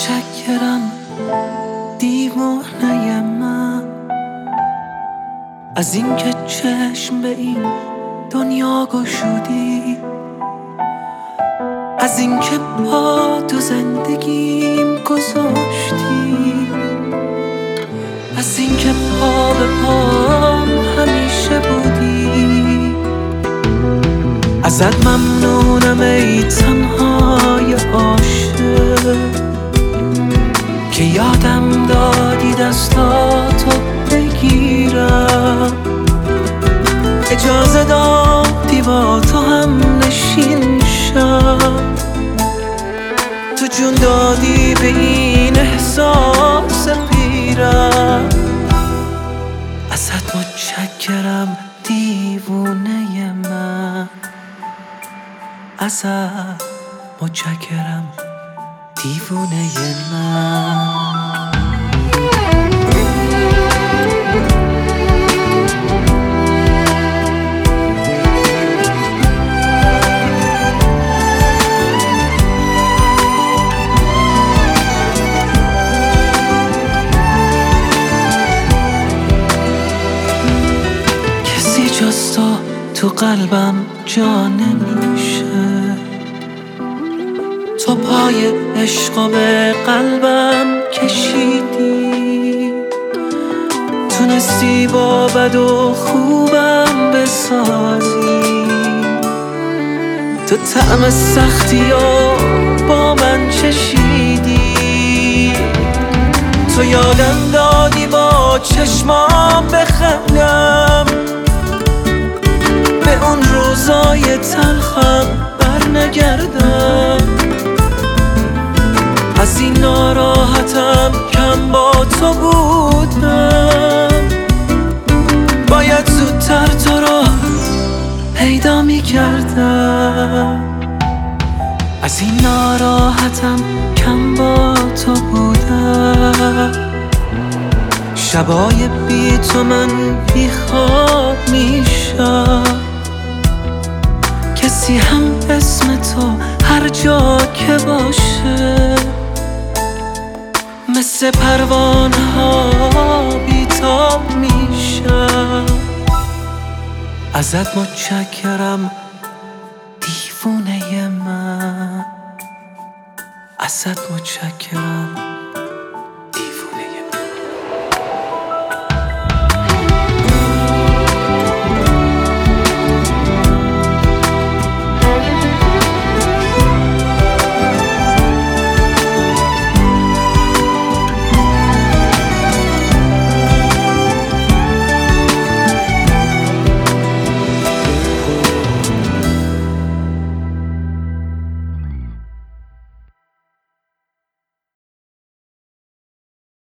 متشکرم دیوانه من از اینکه چشم به این دنیا گشودی، از اینکه با تو زندگیم گذاشتی، از اینکه پا به پام همیشه بودی. ازت ممنونم ای تنهای عاشق که یادم دادی دستاتو بگیرم، اجازه دادی با تو هم نشین شم، تو جون دادی به این احساس پیرم. ازت متشکرم دیوونه من، ازت متشکرم دیوونه من. کسی جز تو قلبم جا نمیشه، تو پای عشق به قلبم کشیدی، تونستی با بد و خوبم بسازی، تو طعم سختی و با من چشیدی، تو یادم دادی با چشمام بخندم، به اون روزای تلخم برنگردم، از این ناراحتم کم با تو بودم، باید زودتر تو رو پیدا میکردم، از این ناراحتم کم با تو بودم، شبای بی تو من بی خواب میشم، کسی هم اسم تو هر جا که باشه مثل پروانه ها بیتاب میشم. ازت متشکرم دیوونه من، ازت متشکرم